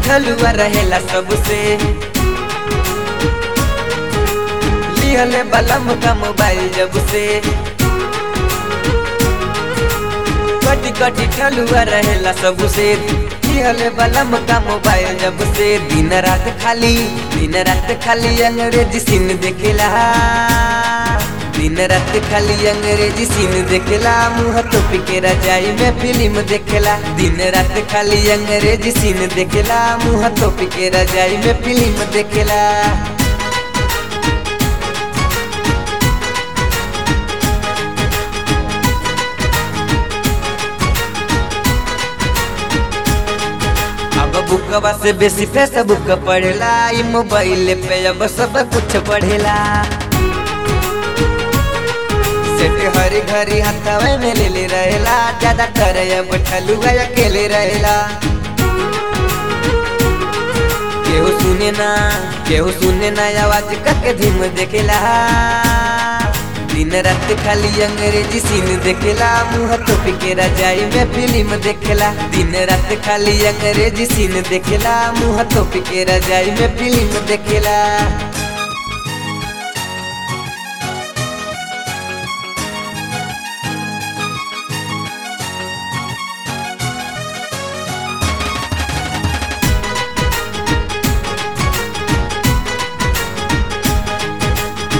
ठलुआ रहेला सबसे। लिहले बलम का मोबाइल जब से। कटी कटी ठलुआ रहेला सबसे। लिहले बलम का मोबाइल जब से। दिन रात खाली अंग्रेजी सीन देखेला। दिन रात खाली अंग्रेजी सीन देखेला। मुँह तोपी के रजाई में फिल्म देखेला। दिन रात खाली अंग्रेजी सीन देखेला। मुँह तोपी के रजाई में फिल्म देखेला। अब बुकवा से बेसी फेसबुक पढ़ेला। ई मोबाइल पे अब सब कुछ पढ़ेला। सेट हरी घरी हाथवे में ले रहेला। ज्यादा कर अब ठलुआ अकेले रहेला। केहू सुने ना आवाज करके धीम देखेला। दिन रात खाली अंग्रेजी सीन देखेला। मुँह तोपी के रजाई में फिल्म देखेला। दिन रात खाली अंग्रेजी सीन देखेला। मुँह तोपी के रजाई में फिल्म देखेला।